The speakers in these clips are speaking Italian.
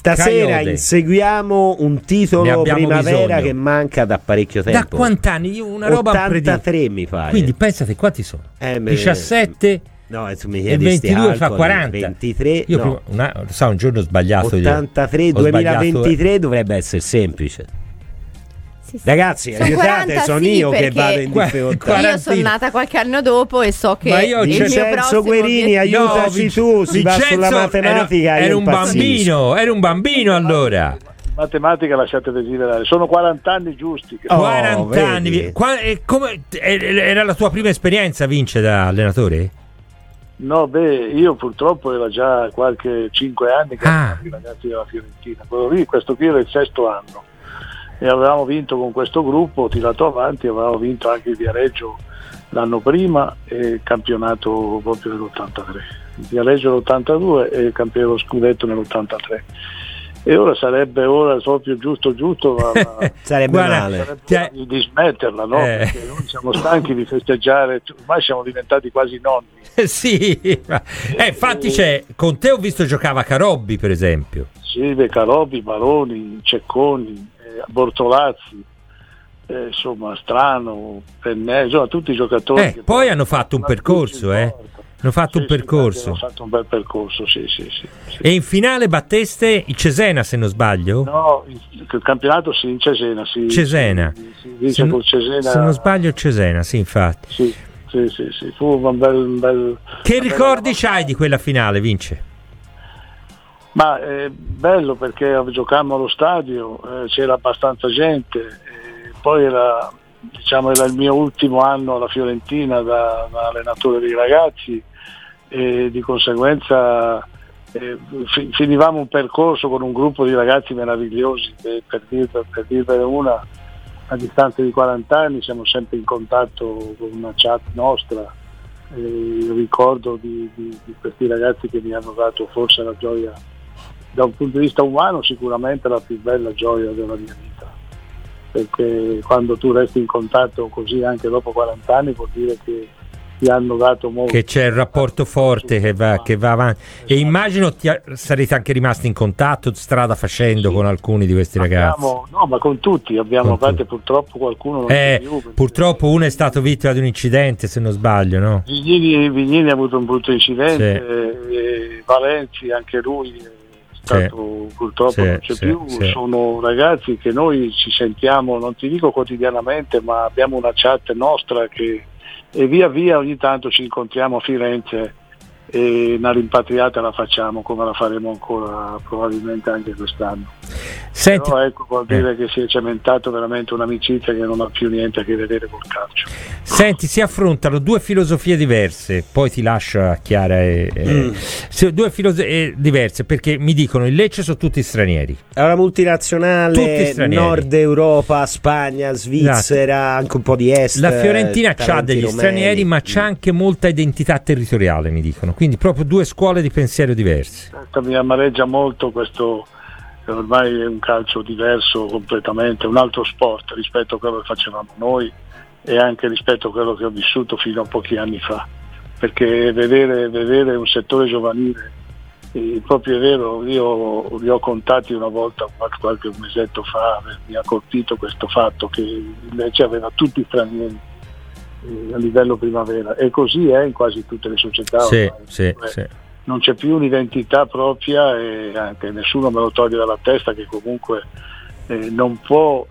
Stasera inseguiamo un titolo primavera che manca da parecchio tempo. Da quant'anni? Una roba 83 mi pare. Quindi pensate quanti sono? 17 no, e 22 fa 40. 23. Io un giorno ho sbagliato. 83, 2023 dovrebbe essere semplice. Sì. Ragazzi, aiutate, sono io che vado in difficoltà. Io sono nata qualche anno dopo e so che Vincenzo Guerini, aiutaci tu, si va sulla matematica. Era un bambino allora. Matematica lasciate desiderare, sono 40 anni giusti. 40 anni. Era la tua prima esperienza, Vince, da allenatore? No, io purtroppo era già qualche 5 anni che erano i ragazzi della Fiorentina. Questo qui era il 6º anno. E avevamo vinto con questo gruppo, tirato avanti, avevamo vinto anche il Viareggio l'anno prima e il campionato proprio nell'83, il Viareggio nell'82 e il campione dello scudetto nell'83. E ora sarebbe proprio giusto ma sarebbe male di smetterla, no? Perché noi siamo stanchi di festeggiare, ormai siamo diventati quasi nonni. Sì, infatti con te ho visto giocava Carobbi, per esempio. Sì, Carobbi, Baroni, Cecconi, Bortolazzi, insomma Strano, Pennè, insomma tutti i giocatori. Poi hanno fatto un percorso, Hanno fatto un percorso. Hanno fatto un bel percorso, sì. E in finale batteste il Cesena, se non sbaglio? No, il campionato in Cesena, sì. Cesena. Se non sbaglio Cesena, sì, infatti. Sì. Fu un bel Che ricordi c'hai di quella finale, Vince? Ma è bello perché giocammo allo stadio, c'era abbastanza gente, poi era il mio ultimo anno alla Fiorentina da allenatore dei ragazzi e di conseguenza finivamo un percorso con un gruppo di ragazzi meravigliosi che per dirvene una, a distanza di 40 anni siamo sempre in contatto con una chat nostra. Ricordo di questi ragazzi che mi hanno dato forse la gioia, da un punto di vista umano sicuramente la più bella gioia della mia vita, perché quando tu resti in contatto così anche dopo 40 anni vuol dire che ti hanno dato molto, che c'è il rapporto forte che va avanti. E immagino sarete anche rimasti in contatto strada facendo con alcuni di questi ragazzi. No, ma con tutti abbiamo purtroppo qualcuno non c'è più, purtroppo uno è stato vittima di un incidente, se non sbaglio, no? Vignini ha avuto un brutto incidente, Valenzi anche lui purtroppo non c'è più. Sono ragazzi che noi ci sentiamo, non ti dico quotidianamente, ma abbiamo una chat nostra e via via ogni tanto ci incontriamo a Firenze e una rimpatriata la facciamo, come la faremo ancora probabilmente anche quest'anno. Senti, però vuol dire che si è cementato veramente un'amicizia che non ha più niente a che vedere col calcio. Senti, si affrontano due filosofie diverse, poi ti lascio a Chiara due filosofie diverse, perché mi dicono il Lecce sono tutti stranieri, è una multinazionale, Nord Europa, Spagna, Svizzera, anche un po' di Est. La Fiorentina c'ha degli stranieri, ma c'ha anche molta identità territoriale, mi dicono, quindi proprio due scuole di pensiero diverse. Mi amareggia molto questo, ormai è un calcio diverso completamente, un altro sport rispetto a quello che facevamo noi e anche rispetto a quello che ho vissuto fino a pochi anni fa, perché vedere un settore giovanile, proprio è vero, io li ho contati una volta qualche mesetto fa, mi ha colpito questo fatto che invece aveva tutti stranieri a livello primavera, e così è in quasi tutte le società. Sì. Non c'è più un'identità propria e anche nessuno me lo toglie dalla testa che comunque non può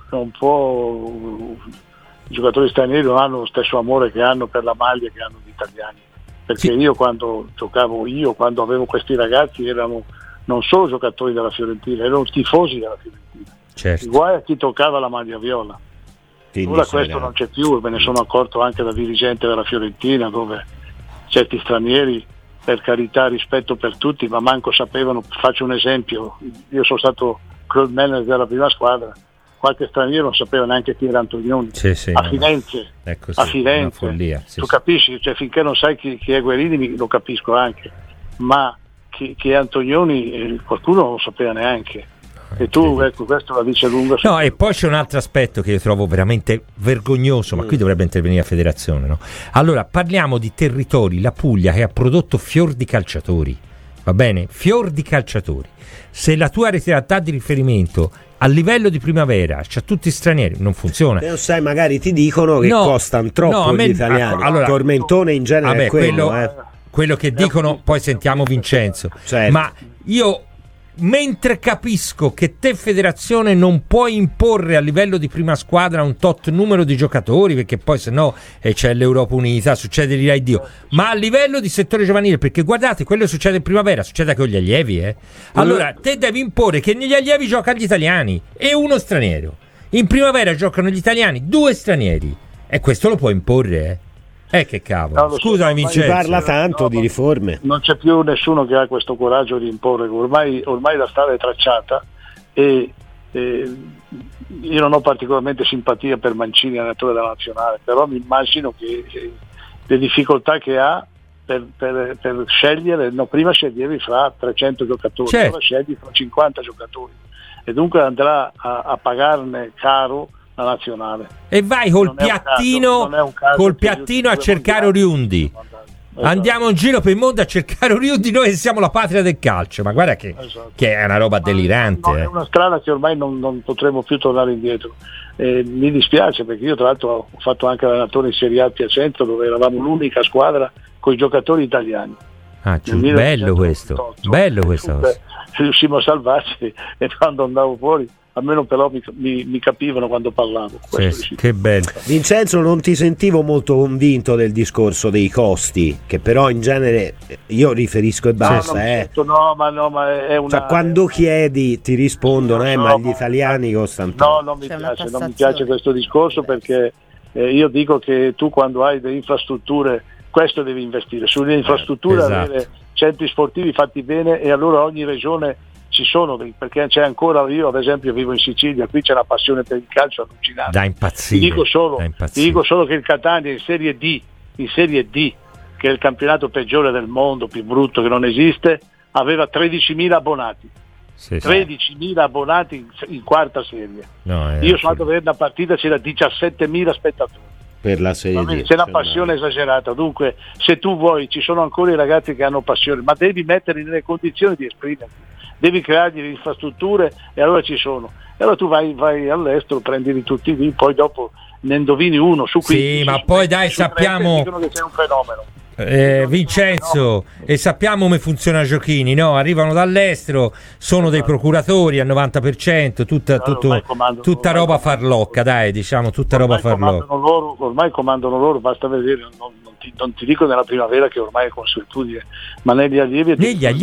i giocatori stranieri non hanno lo stesso amore che hanno per la maglia che hanno gli italiani, perché io quando quando avevo questi ragazzi erano non solo giocatori della Fiorentina, erano tifosi della Fiorentina, certo. Guai a chi toccava la maglia viola. Ora questo non c'è più, me ne sono accorto anche da dirigente della Fiorentina, dove certi stranieri, per carità, rispetto per tutti, ma manco sapevano. Faccio un esempio, io sono stato club manager della prima squadra, qualche straniero non sapeva neanche chi era Antonioni, a Firenze, a Firenze, follia, tu capisci, cioè, finché non sai chi è Guerini lo capisco anche, ma chi è Antonioni qualcuno non lo sapeva neanche. E tu, ecco, questo la dice lunga. No, e poi c'è un altro aspetto che io trovo veramente vergognoso, ma qui dovrebbe intervenire la federazione, no? Allora, parliamo di territori, la Puglia che ha prodotto fior di calciatori, va bene, fior di calciatori. Se la tua realtà di riferimento a livello di primavera c'ha tutti stranieri, non funziona. Te lo sai, magari ti dicono che costano troppo gli italiani. Allora, tormentone in genere è quello che dicono, poi sentiamo Vincenzo. Certo. Ma io, mentre capisco che te federazione non puoi imporre a livello di prima squadra un tot numero di giocatori, perché poi sennò c'è l'Europa Unita, succede direi Dio, ma a livello di settore giovanile, perché guardate, quello succede in primavera, succede anche con gli allievi, allora te devi imporre che negli allievi giocano gli italiani e uno straniero, in primavera giocano gli italiani 2 stranieri, e questo lo puoi imporre, che cavolo. No, scusami Vincenzo, si parla tanto di riforme. Non c'è più nessuno che ha questo coraggio di imporre, ormai la strada è tracciata, e io non ho particolarmente simpatia per Mancini, allenatore della nazionale, però mi immagino che le difficoltà che ha per scegliere, prima sceglievi fra 300 giocatori, certo. Ora scegli fra 50 giocatori, e dunque andrà a pagarne caro la nazionale, e vai col piattino a cercare oriundi. Andiamo in giro per il mondo a cercare oriundi, noi siamo la patria del calcio, ma guarda che è una roba delirante. È una strada che ormai non potremo più tornare indietro, mi dispiace, perché io tra l'altro ho fatto anche l'allenatore in Serie A a Piacenza, dove eravamo l'unica squadra con i giocatori italiani. Bello questo, bello questa cosa. Riuscimmo a salvarci, e quando andavo fuori almeno però mi capivano quando parlavo. Che bello. Vincenzo, non ti sentivo molto convinto del discorso dei costi, che però in genere io riferisco e basta. Ma è una... Cioè, quando chiedi ti rispondono, ma gli italiani costano tanto. Non mi piace questo discorso, perché io dico che tu, quando hai delle infrastrutture, questo devi investire sulle infrastrutture, avere centri sportivi fatti bene, e allora ogni regione ci sono, perché c'è ancora, io ad esempio vivo in Sicilia, qui c'è una passione per il calcio allucinante. Da impazzire. Ti dico solo che il Catania in Serie D, che è il campionato peggiore del mondo, più brutto che non esiste, aveva 13.000 abbonati. 13.000 abbonati in quarta serie. Io sono andato a vedere una partita, c'era 17.000 spettatori. Per la serie c'è una passione esagerata. Dunque, se tu vuoi, ci sono ancora i ragazzi che hanno passione, ma devi metterli nelle condizioni di esprimersi, devi creargli le infrastrutture, e allora ci sono. E allora tu vai all'estero, prendili tutti lì, poi dopo ne indovini uno su 15. Sì, ma poi dai, sappiamo, dicono che c'è un fenomeno. Vincenzo, e sappiamo come funziona Giochini, no? Arrivano dall'estero, sono dei procuratori al 90%, tutta roba farlocca, dai, diciamo, tutta roba farlocca. Ormai comandano loro, basta vedere, non ti dico nella primavera, che ormai è consuetudine, ma negli allievi.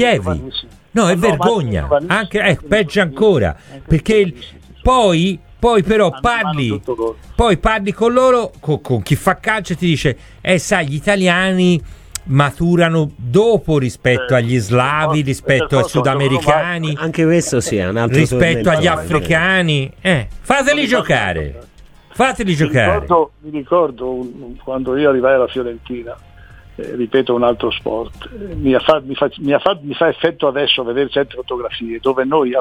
No, è vergogna, anche peggio ancora, perché poi però parli con loro, con chi fa calcio, e ti dice sai, gli italiani maturano dopo rispetto agli slavi, rispetto ai sudamericani, anche questo è un altro rispetto agli africani. Fateli giocare. Mi ricordo quando io arrivai alla Fiorentina, ripeto, un altro sport, mi fa effetto adesso vedere certe fotografie dove noi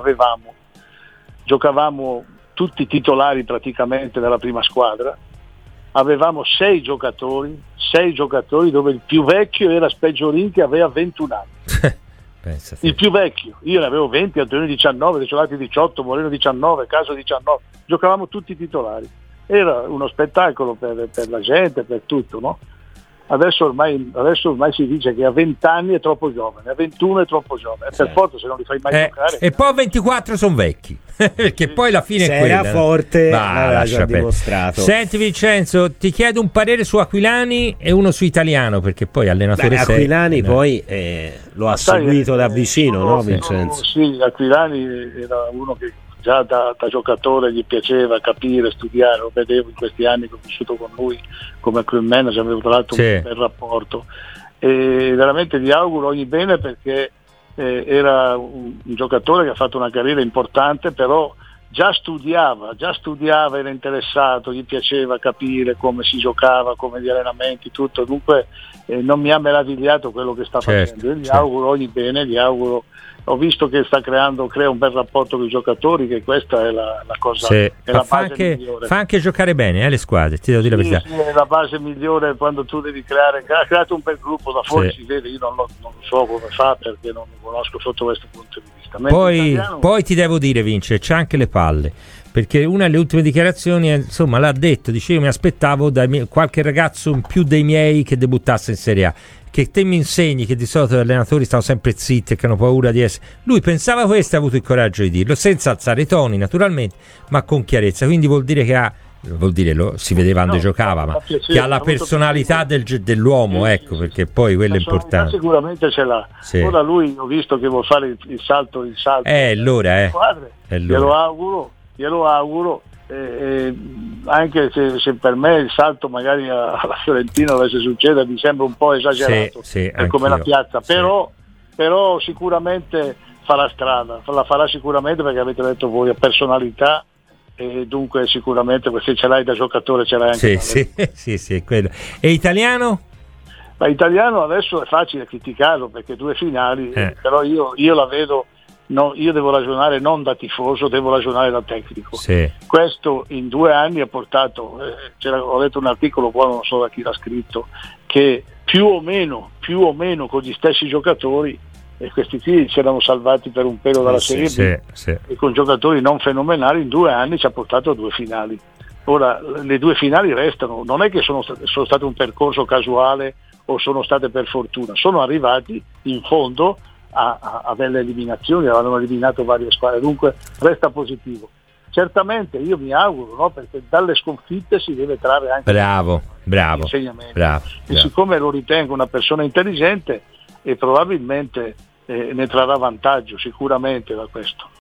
giocavamo tutti titolari praticamente della prima squadra, avevamo 6 giocatori, dove il più vecchio era Speggiorin, che aveva 21 anni. Il più vecchio, io ne avevo 20, Antonio 19, Desolati 18, Moreno 19, Caso 19, giocavamo tutti titolari, era uno spettacolo per la gente, per tutto, no? Adesso ormai si dice che a 20 anni è troppo giovane, a 21 è troppo giovane, per forza, se non li fai mai giocare. E poi a 24 sono vecchi, perché poi la fine se è quella. Era forte, l'aveva già dimostrato. Senti Vincenzo, ti chiedo un parere su Aquilani e uno su Italiano, perché poi allenatore Aquilani poi lo ha seguito da vicino, no Vincenzo? Sì, Aquilani era uno che già da giocatore gli piaceva capire, studiare, lo vedevo in questi anni che ho vissuto con lui come club manager, avevo tra l'altro un bel rapporto, e veramente gli auguro ogni bene, perché era un giocatore che ha fatto una carriera importante, però già studiava, era interessato, gli piaceva capire come si giocava, come gli allenamenti, tutto, dunque non mi ha meravigliato quello che sta facendo. Io gli auguro ogni bene, ho visto che crea un bel rapporto con i giocatori, che questa è la cosa, è la base migliore. Fa anche giocare bene le squadre, ti devo dire la verità. Sì, è la base migliore quando tu devi ha creato un bel gruppo, da fuori si vede, io non so come fa perché non lo conosco sotto questo punto di vista. Poi ti devo dire, Vince, c'ha anche le palle, perché una delle ultime dichiarazioni insomma l'ha detto, dice: io mi aspettavo qualche ragazzo in più dei miei che debuttasse in Serie A, che te mi insegni che di solito gli allenatori stanno sempre zitti e che hanno paura di essere. Lui pensava questo e ha avuto il coraggio di dirlo, senza alzare i toni naturalmente, ma con chiarezza. Quindi vuol dire che si vedeva quando giocava, ma che ha la personalità dell'uomo, ecco, perché poi quello è importante. Sicuramente ce l'ha. Ora lui, ho visto che vuol fare il salto allora glielo auguro, anche se per me il salto magari alla Fiorentina dovesse succedere mi sembra un po' esagerato come la piazza, però sicuramente farà strada, la farà sicuramente, perché avete detto voi, ha personalità, e dunque sicuramente se ce l'hai da giocatore ce l'hai anche sì, quello. E italiano? Ma italiano adesso è facile criticarlo perché 2 finali, però io la vedo. No, io devo ragionare non da tifoso, devo ragionare da tecnico. Questo in 2 anni ha portato, ho letto un articolo qua, non so da chi l'ha scritto, che più o meno con gli stessi giocatori, e questi qui si erano salvati per un pelo dalla Serie B, e con giocatori non fenomenali, in 2 anni ci ha portato a 2 finali. Ora, le 2 finali restano, non è che sono state un percorso casuale o sono state per fortuna, sono arrivati in fondo a delle eliminazioni, avevano eliminato varie squadre, dunque resta positivo. Certamente io mi auguro, no? Perché dalle sconfitte si deve trarre anche insegnamenti. E siccome lo ritengo una persona intelligente, e probabilmente ne trarrà vantaggio sicuramente da questo.